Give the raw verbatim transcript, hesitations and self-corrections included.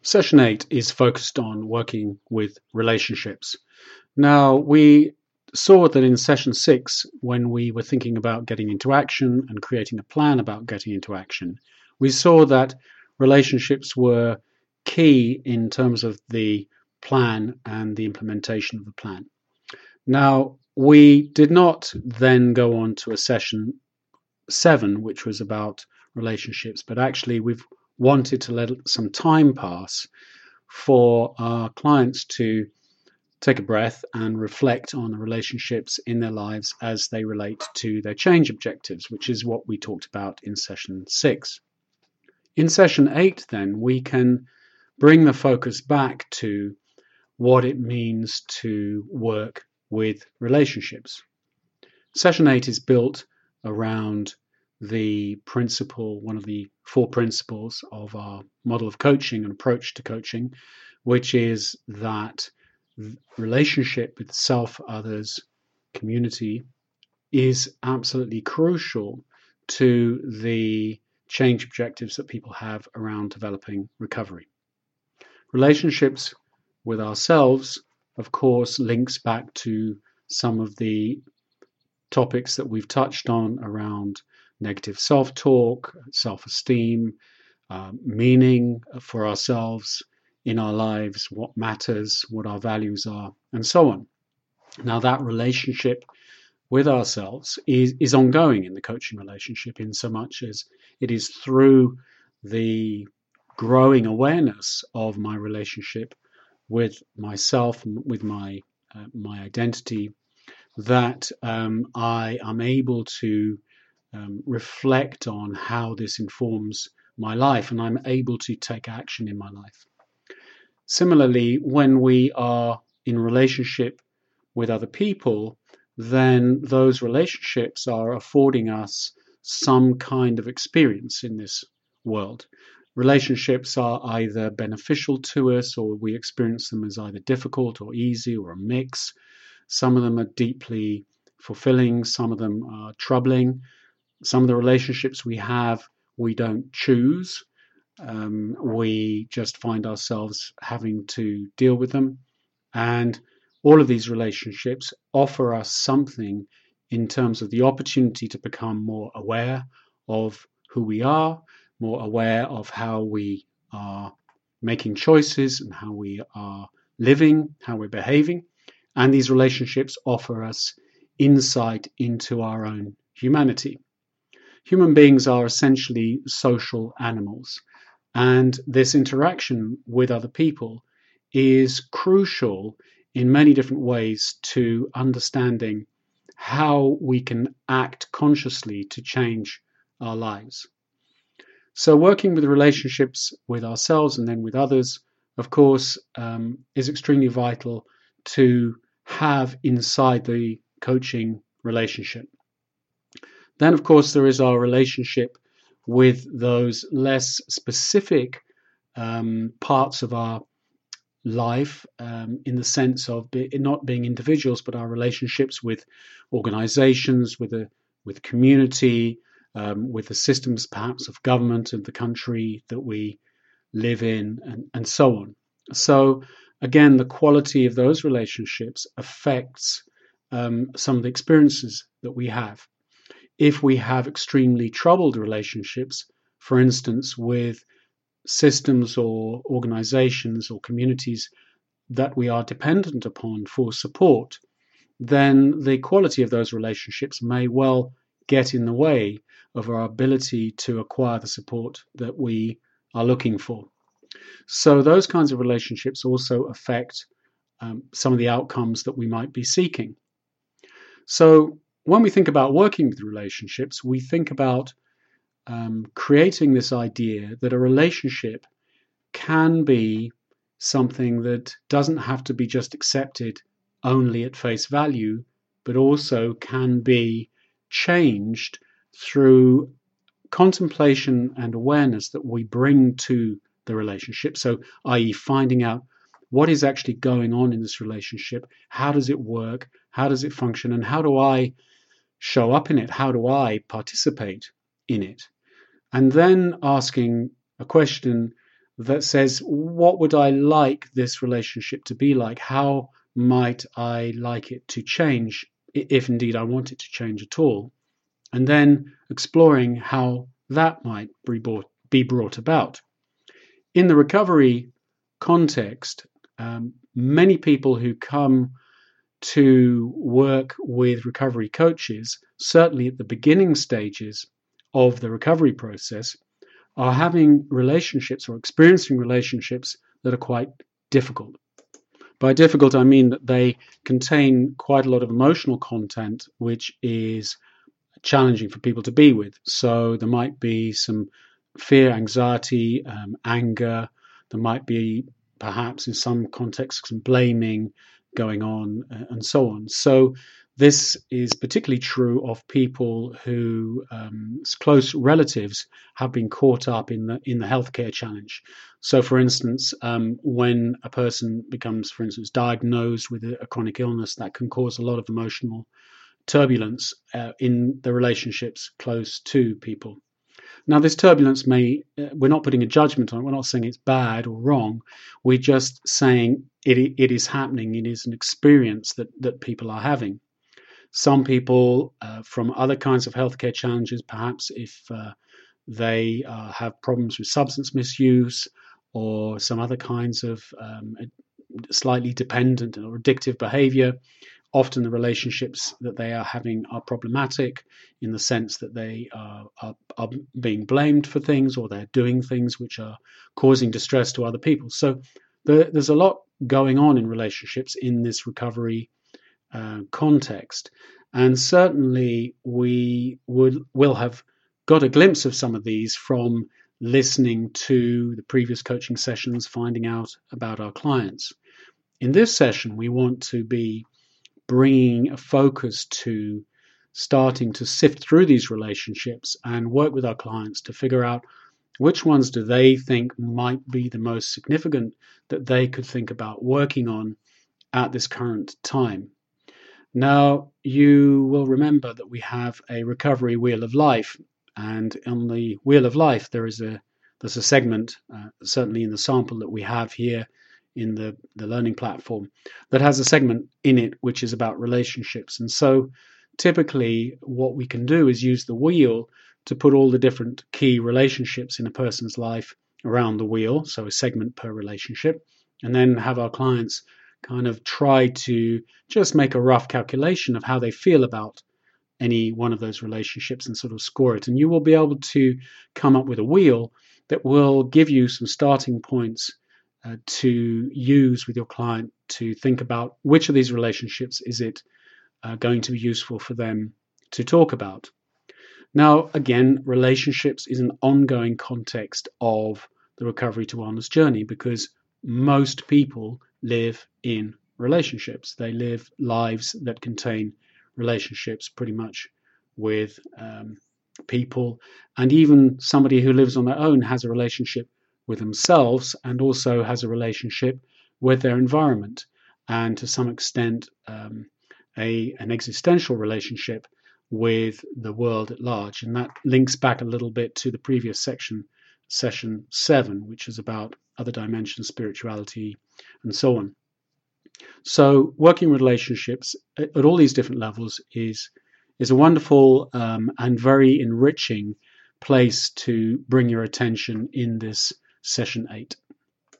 Session eight is focused on working with relationships. Now, we saw that in session six, when we were thinking about getting into action and creating a plan about getting into action, we saw that relationships were key in terms of the plan and the implementation of the plan. Now, we did not then go on to a session seven, which was about relationships, but actually we've wanted to let some time pass for our clients to take a breath and reflect on the relationships in their lives as they relate to their change objectives, which is what we talked about in session six. In session eight, then, we can bring the focus back to what it means to work with relationships. Session eight is built around the principle, one of the four principles of our model of coaching and approach to coaching, which is that relationship with self, others, community is absolutely crucial to the change objectives that people have around developing recovery. Relationships with ourselves, of course, links back to some of the topics that we've touched on around negative self-talk, self-esteem, uh, meaning for ourselves in our lives, what matters, what our values are, and so on. Now, that relationship with ourselves is, is ongoing in the coaching relationship, in so much as it is through the growing awareness of my relationship with myself, with my uh, my identity, that um, I am able to um, reflect on how this informs my life, and I'm able to take action in my life. Similarly, when we are in relationship with other people, then those relationships are affording us some kind of experience in this world. Relationships are either beneficial to us, or we experience them as either difficult or easy or a mix. Some of them are deeply fulfilling, some of them are troubling. Some of the relationships we have, we don't choose. Um, we just find ourselves having to deal with them. And all of these relationships offer us something in terms of the opportunity to become more aware of who we are, more aware of how we are making choices and how we are living, how we're behaving. And these relationships offer us insight into our own humanity. Human beings are essentially social animals, and this interaction with other people is crucial in many different ways to understanding how we can act consciously to change our lives. So working with relationships with ourselves and then with others, of course, um, is extremely vital to have inside the coaching relationship. Then, of course, there is our relationship with those less specific um, parts of our life, um, in the sense of be, not being individuals, but our relationships with organizations, with a with community, um, with the systems perhaps of government and the country that we live in, and, and so on. So again, the quality of those relationships affects um, some of the experiences that we have. If we have extremely troubled relationships, for instance, with systems or organizations or communities that we are dependent upon for support, then the quality of those relationships may well get in the way of our ability to acquire the support that we are looking for. So those kinds of relationships also affect um, some of the outcomes that we might be seeking. So when we think about working with relationships, we think about um, creating this idea that a relationship can be something that doesn't have to be just accepted only at face value, but also can be changed through contemplation and awareness that we bring to the relationship. So, that is finding out what is actually going on in this relationship, how does it work, how does it function, and how do I show up in it? How do I participate in it? And then asking a question that says, what would I like this relationship to be like? How might I like it to change, if indeed I want it to change at all? And then exploring how that might be brought, be brought about. In the recovery context, um, many people who come to work with recovery coaches, certainly at the beginning stages of the recovery process, are having relationships or experiencing relationships that are quite difficult. By difficult, I mean that they contain quite a lot of emotional content, which is challenging for people to be with. So there might be some fear, anxiety, um, anger. There might be perhaps in some contexts some blaming going on, uh, and so on. So this is particularly true of people who um, close relatives have been caught up in the in the healthcare challenge. So, for instance, um, when a person becomes, for instance, diagnosed with a, a chronic illness, that can cause a lot of emotional turbulence uh, in the relationships close to people. Now, this turbulence may, uh, we're not putting a judgment on it. We're not saying it's bad or wrong. We're just saying it, it is happening. It is an experience that, that people are having. Some people uh, from other kinds of healthcare challenges, perhaps if uh, they uh, have problems with substance misuse or some other kinds of um, slightly dependent or addictive behavior, often the relationships that they are having are problematic in the sense that they are, are, are being blamed for things, or they're doing things which are causing distress to other people. So the, there's a lot going on in relationships in this recovery uh, context. And certainly we would will have got a glimpse of some of these from listening to the previous coaching sessions, finding out about our clients. In this session, we want to be bringing a focus to starting to sift through these relationships and work with our clients to figure out which ones do they think might be the most significant that they could think about working on at this current time. Now, you will remember that we have a recovery wheel of life, and on the wheel of life there is a there's a segment, uh, certainly in the sample that we have here in the, the learning platform, that has a segment in it which is about relationships. And so typically what we can do is use the wheel to put all the different key relationships in a person's life around the wheel, so a segment per relationship, and then have our clients kind of try to just make a rough calculation of how they feel about any one of those relationships and sort of score it. And you will be able to come up with a wheel that will give you some starting points Uh, to use with your client to think about which of these relationships is it uh, going to be useful for them to talk about. Now, again, relationships is an ongoing context of the recovery to wellness journey, because most people live in relationships. They live lives that contain relationships pretty much with um, people, and even somebody who lives on their own has a relationship with themselves and also has a relationship with their environment, and to some extent um, a an existential relationship with the world at large. And that links back a little bit to the previous section, session seven, which is about other dimensions, spirituality, and so on. So working relationships at, at all these different levels is is a wonderful um, and very enriching place to bring your attention in this session eight.